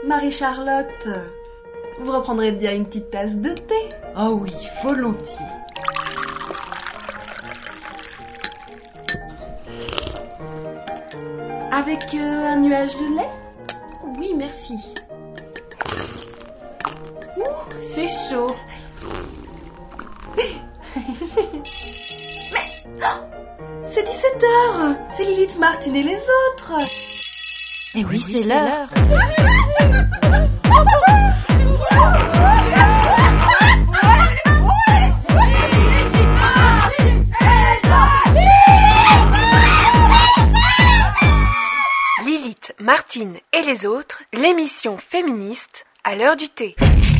Marie-Charlotte, vous reprendrez bien une petite tasse de thé? Oh oui, volontiers. Avec un nuage de lait? Oui, merci. C'est chaud. C'est 17h. C'est Lilith, Martine et les autres. Et oui, c'est l'heure. Lilith, Martine et les autres, l'émission féministe à l'heure du thé.